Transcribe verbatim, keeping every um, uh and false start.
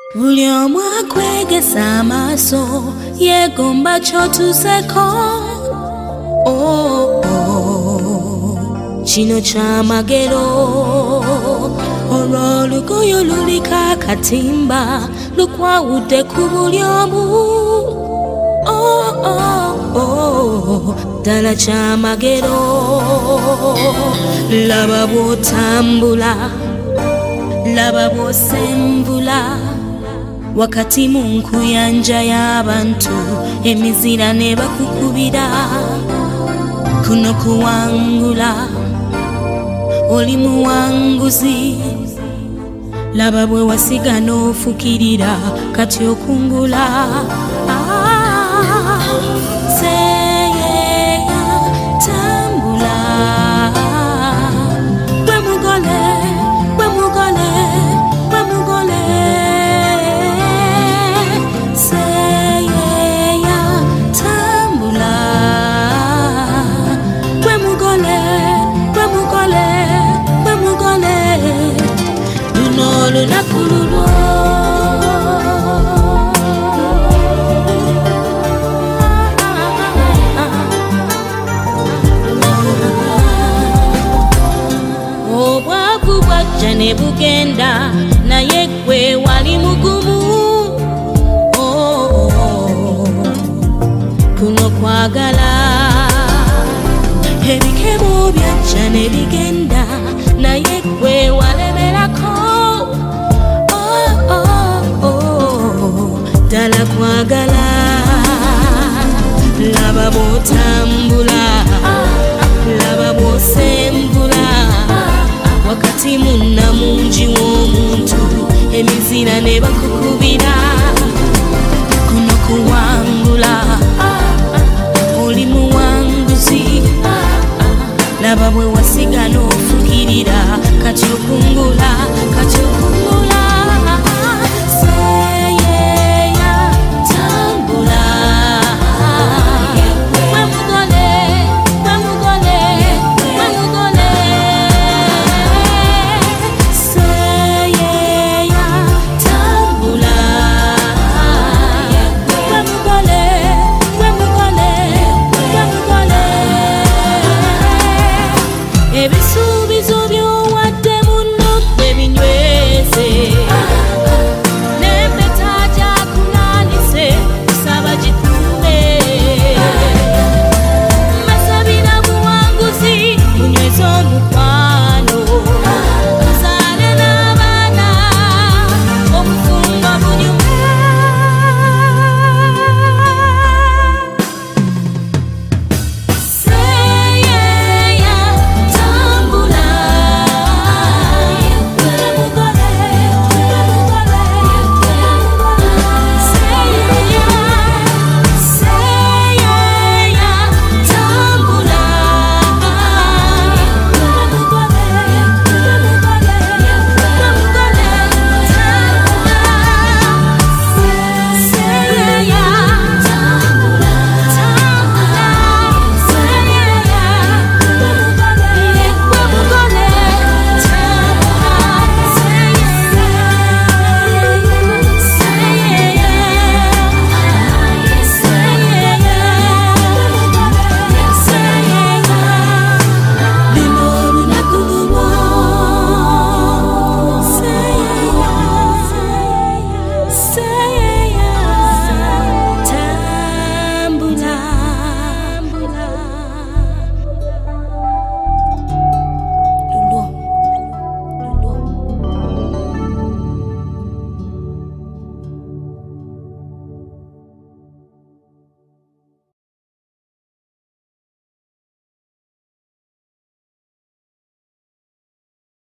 Buli omu akwegesa amaaso yeegomba ky'otuuseko. Oh, oh, kino kyamagero olwo olugoye luliko akatimba lukwawudde ku buli omu. Oh, oh, oh, ddala kyamagero. Laba bw'otambula, laba bw'osembula wakati mu nkuyanja y'abantu, emizira ne bakukubira. Kuno kuwangula oli muwanguzi, laba bwe wasiga n'ofukirira kati okungula. Ah, seeyeeya tambula gwe mugole, gwe mugole, gwe mugole. Seeyeeya tambula gwe mugole, gwe mugole, gwe mugole. Luno olunaku lulwo obwavu bwajja ne bugenda naye gwe wali mugumu. Oh, oh, kuno kwagala ebikemo byajja ne bigenda naye gwe walemerako. Oh, oh, oh, ddala kwagala. Laba bw'otambula, laba bw'osembula wakati munnamungi w'omuntu, emizira ne bakukubira. Kuno kuwangula oli muwanguzi, laba bwe wasiga n'ofukirira kati okungula.